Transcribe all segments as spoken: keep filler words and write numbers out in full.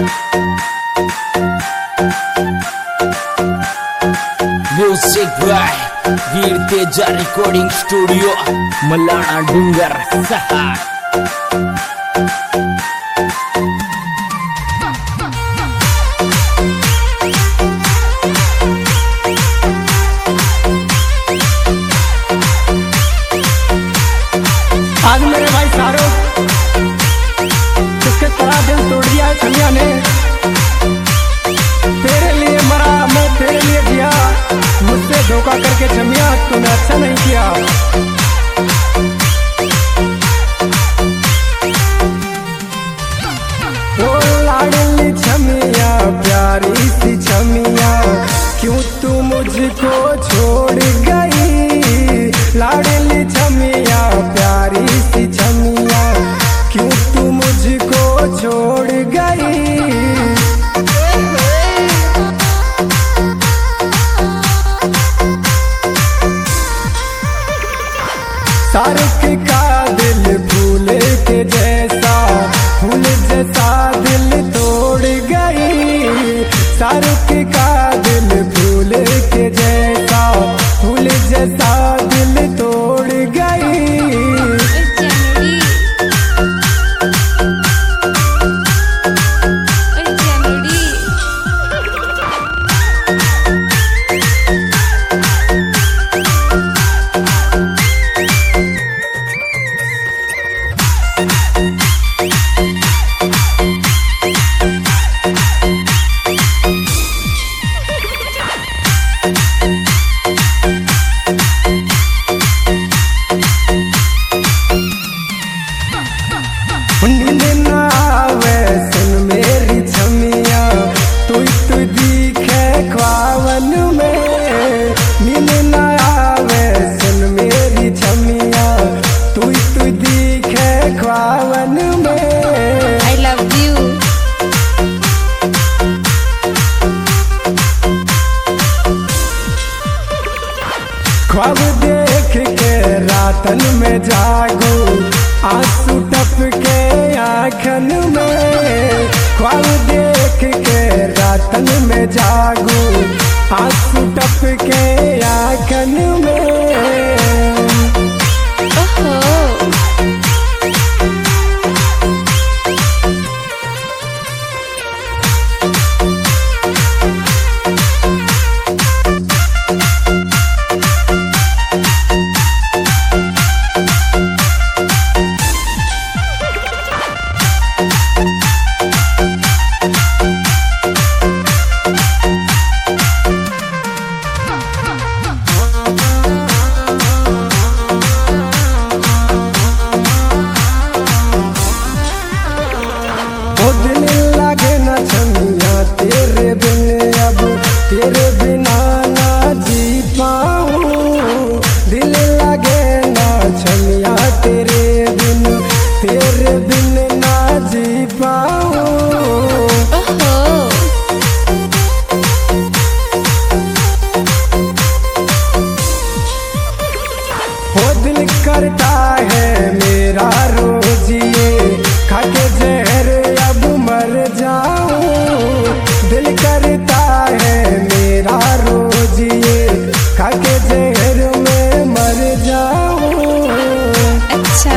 Music by वीर तेजा recording studio मलाना डूंगर सहा। आज मेरे भाई शाहरुख जिसके तरह दिल तोड़ दिया है छमिया ने, तेरे लिए मरा मैं तेरे लिए जिया, मुझसे धोखा करके छमिया तूने अच्छा नहीं किया। ओ लाडली छमिया प्यारी सी छमिया क्यों तू मुझको छोड़ गई, लाडली छमिया प्यारी सी छमिया क्यों तू मुझको छोड़ गई। शाहरुख का दिल फूल के जैसा, फूल जैसा दिल तोड़ गई, शाहरुख का दिल फूल के जैसा, फूल जैसा दिल तोड़ गई। नींद ना आवे सुन मेरी छमिया तू तू दिखे ख्वाबन में, नींद ना आवे सुन मेरी छमिया तू तू दिखे ख्वाबन में। I love you. ख्वाब देख के रातन में जागू, आंसू टपके आँखन में, ख्वाब देख के रातन में जागू, आंसू टपके आँखन में। ओहो दिल लगे न छमिया तेरे बिन, अब तेरे बिना ना जी पाऊं, दिल लगे न छमिया तेरे बिन, तेरे बिन ना जी पाऊं। ओहो हो दिल करता है मेरा रोज ये खाके जहर अब मर जाऊं, दिल करता है मेरा रोज ये खाके जहर में मर जाऊं। अच्छा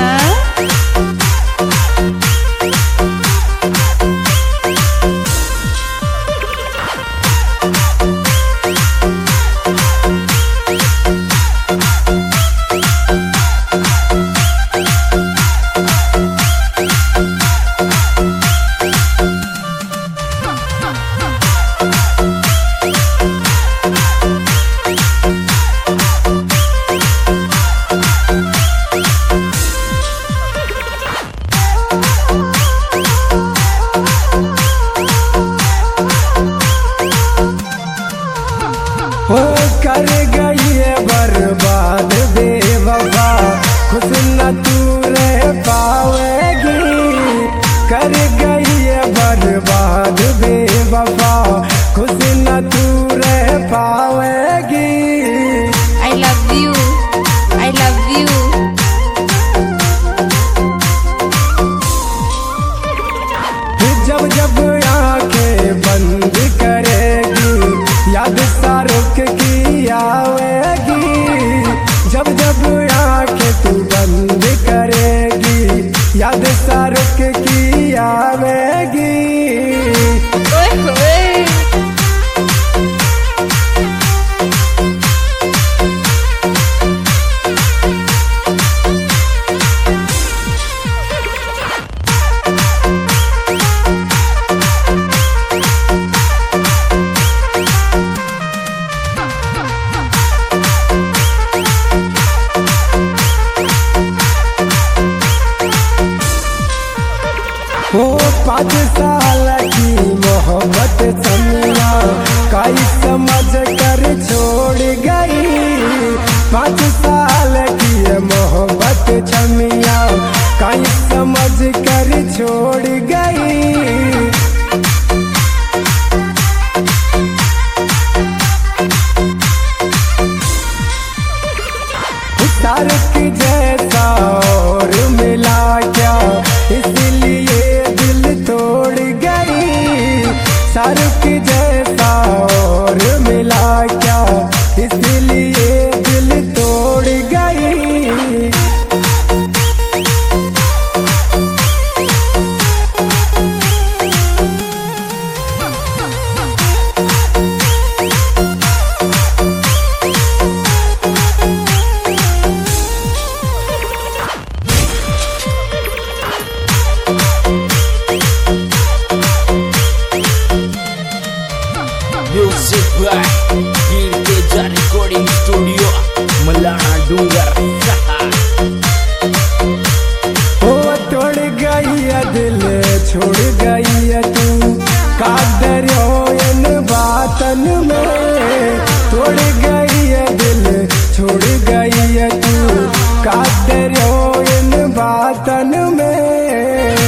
में।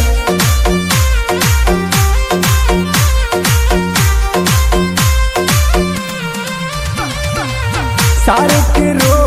सारे के रो